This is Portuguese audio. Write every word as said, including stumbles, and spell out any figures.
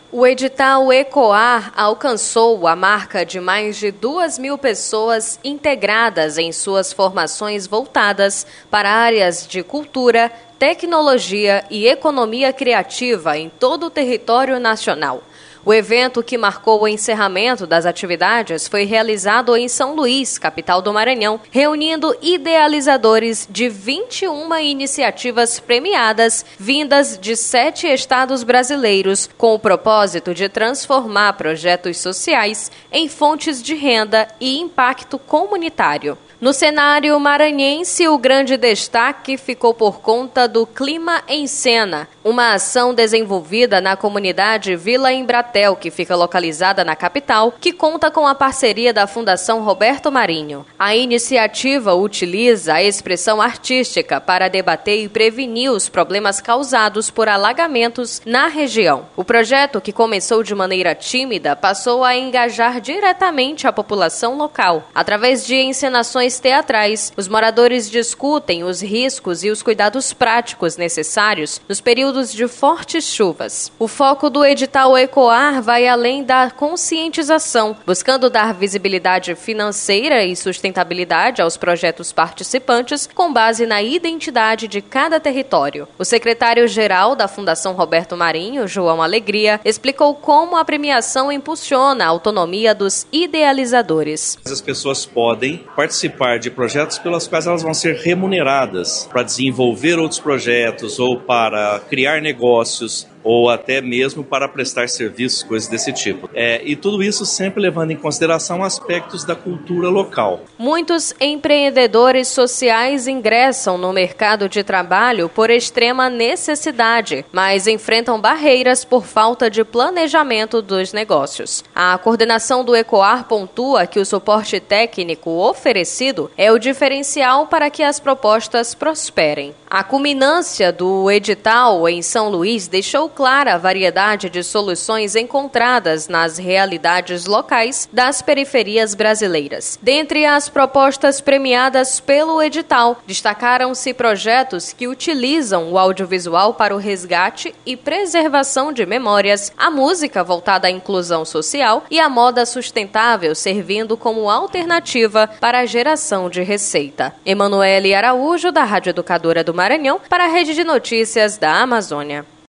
O edital ECOAR alcançou a marca de mais de duas mil pessoas integradas em suas formações voltadas para áreas de cultura, tecnologia e economia criativa em todo o território nacional. O evento, que marcou o encerramento das atividades, foi realizado em São Luís, capital do Maranhão, reunindo idealizadores de vinte e uma iniciativas premiadas vindas de sete estados brasileiros, com o propósito de transformar projetos sociais em fontes de renda e impacto comunitário. No cenário maranhense, o grande destaque ficou por conta do Clima em Cena, uma ação desenvolvida na comunidade Vila Embratel, que fica localizada na capital, que conta com a parceria da Fundação Roberto Marinho. A iniciativa utiliza a expressão artística para debater e prevenir os problemas causados por alagamentos na região. O projeto, que começou de maneira tímida, passou a engajar diretamente a população local. Através de encenações teatrais, os moradores discutem os riscos e os cuidados práticos necessários nos períodos de fortes chuvas. O foco do edital ECOAR vai além da conscientização, buscando dar visibilidade financeira e sustentabilidade aos projetos participantes com base na identidade de cada território. O secretário-geral da Fundação Roberto Marinho, João Alegria, explicou como a premiação impulsiona a autonomia dos idealizadores. As pessoas podem participar de projetos pelos quais elas vão ser remuneradas para desenvolver outros projetos ou para criar negócios ou até mesmo para prestar serviços, coisas desse tipo. É, e tudo isso sempre levando em consideração aspectos da cultura local. Muitos empreendedores sociais ingressam no mercado de trabalho por extrema necessidade, mas enfrentam barreiras por falta de planejamento dos negócios. A coordenação do ECOAR pontua que o suporte técnico oferecido é o diferencial para que as propostas prosperem. A culminância do edital em São Luís deixou clara a variedade de soluções encontradas nas realidades locais das periferias brasileiras. Dentre as propostas premiadas pelo edital, destacaram-se projetos que utilizam o audiovisual para o resgate e preservação de memórias, a música voltada à inclusão social e a moda sustentável, servindo como alternativa para a geração de receita. Emanuele Araújo, da Rádio Educadora do Maranhão, para a Rede de Notícias da Amazônia.